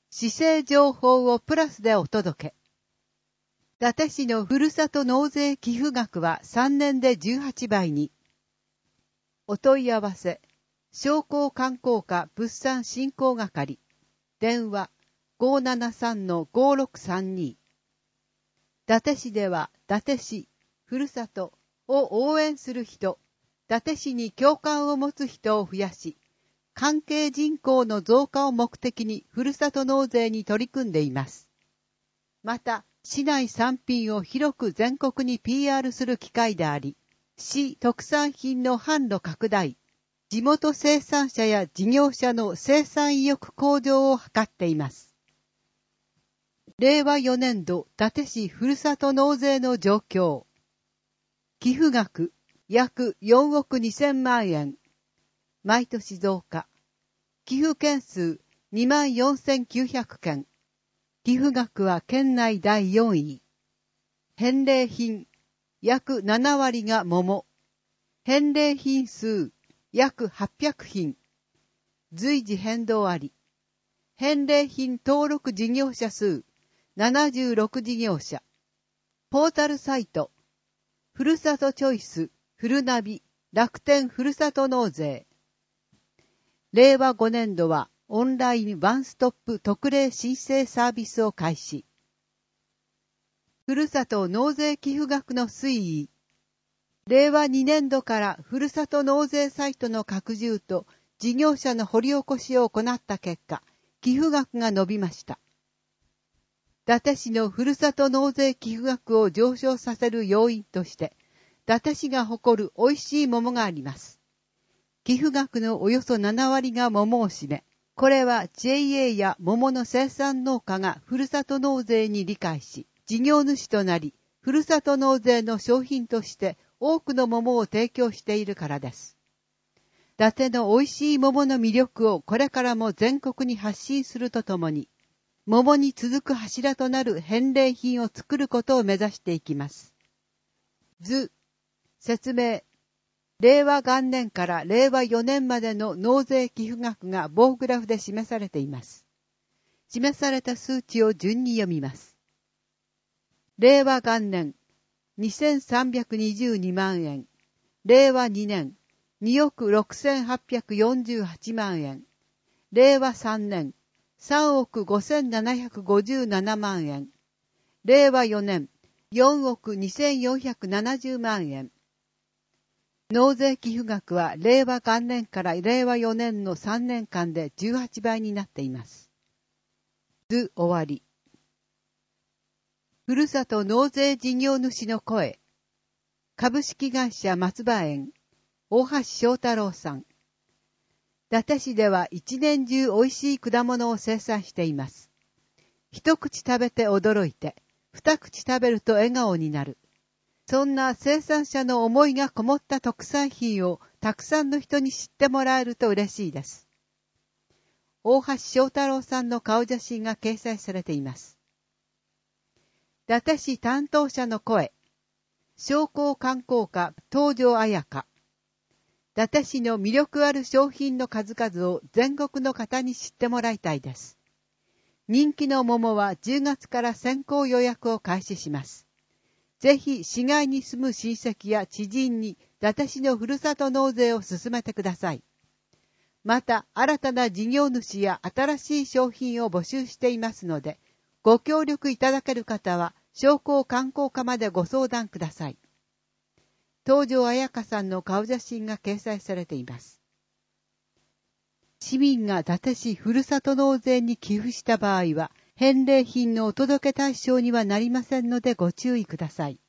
市政情報をプラスでお届け。伊達市のふるさと納税寄付額は3年で18倍に。お問い合わせ、商工観光課物産振興係。電話 573-5632。伊達市では、伊達市、ふるさとを応援する人、伊達市に共感を持つ人を増やし、関係人口の増加を目的にふるさと納税に取り組んでいます。また、市内産品を広く全国に PR する機会であり、市特産品の販路拡大、地元生産者や事業者の生産意欲向上を図っています。令和4年度伊達市ふるさと納税の状況。寄付額約4億2000万円。毎年増加。寄付件数24,900件。寄付額は県内第4位。返礼品約7割が桃。返礼品数約800品。随時変動あり。返礼品登録事業者数76事業者。ポータルサイト。ふるさとチョイス、ふるなび、楽天ふるさと納税。令和5年度はオンラインワンストップ特例申請サービスを開始。ふるさと納税寄付額の推移。令和2年度からふるさと納税サイトの拡充と事業者の掘り起こしを行った結果、寄付額が伸びました。伊達市のふるさと納税寄付額を上昇させる要因として、伊達市が誇る美味しい桃があります。寄付額のおよそ7割が桃を占め、これは JA や桃の生産農家がふるさと納税に理解し、事業主となり、ふるさと納税の商品として多くの桃を提供しているからです。伊達の美味しい桃の魅力をこれからも全国に発信するとともに、桃に続く柱となる返礼品を作ることを目指していきます。図、説明。令和元年から令和4年までの納税寄付額が棒グラフで示されています。示された数値を順に読みます。令和元年、2322万円。令和2年、2億6848万円。令和3年、3億5757万円。令和4年、4億2470万円。納税寄付額は令和元年から令和4年の3年間で18倍になっています。図終わり。ふるさと納税事業主の声。株式会社松葉園、大橋正太郎さん。伊達市では一年中美味しい果物を生産しています。一口食べて驚いて、二口食べると笑顔になる。そんな生産者の思いがこもった特産品をたくさんの人に知ってもらえると嬉しいです。大橋正太郎さんの顔写真が掲載されています。伊達市担当者の声。商工観光課東條彩香。伊達市の魅力ある商品の数々を全国の方に知ってもらいたいです。人気の桃は10月から先行予約を開始します。ぜひ市外に住む親戚や知人に伊達市のふるさと納税を進めてください。また新たな事業主や新しい商品を募集していますので、ご協力いただける方は商工観光課までご相談ください。東條彩香さんの顔写真が掲載されています。市民が伊達市ふるさと納税に寄付した場合は、返礼品のお届け対象にはなりませんのでご注意ください。